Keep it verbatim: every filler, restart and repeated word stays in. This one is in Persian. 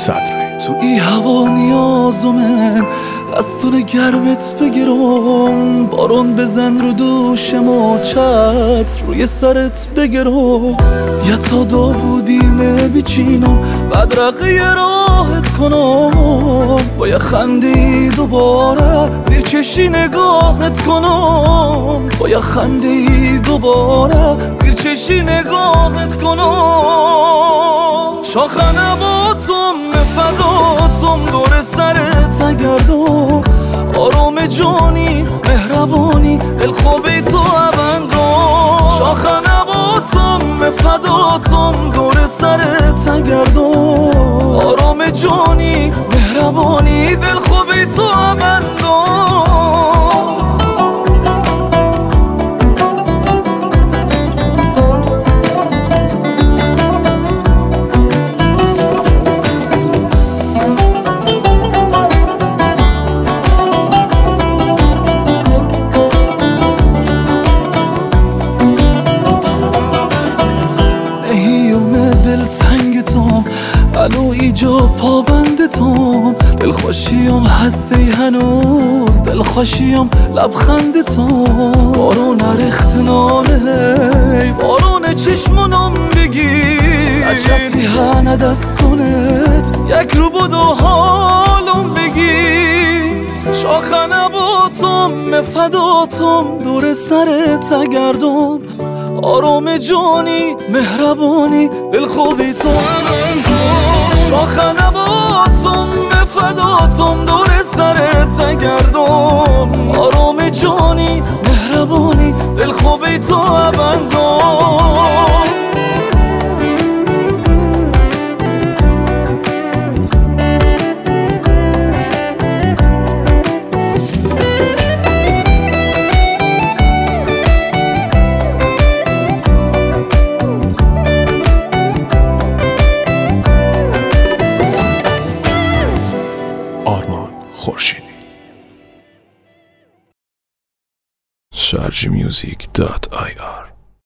صدری. تو ای هوا نیازمن دستون گرمت بگیرم، بارون بزن رو دوشم و چتر روی سرت بگیرم، یا تا داوودیمه بیچینم بدرقه راحت کنم، با یه خندی دوباره زیر چشی نگاهت کنم، با یه خندی دوباره زیر چشی نگاهت کنم. شاخ نباتم فداتم دور سرت گردم، آرام جانی مهربانی دلخوابی تو ابندم. شاخ نباتم فداتم دور سرت گردم، آرام جانی مهربانی دلخوابی تو ابندم. الو ایجا پابند توم، دلخوشیم هستی هنوز دلخوشیم لبخند توم. بارون ریخت نانه بارون چشمونم بگیر، عجبی هنه دستونت یک رو بود و حالم بگیر. شاخ نباتم فداتم دور سرت گردم، آرام جانی مهربانی دلخوابی تو شاخ نباتم فداتم دور سرت گردم، آرام جانی مهربانی دلخوابی تو ابندم. آرمان خورشیدی. شارژ میوزیک دات آی آر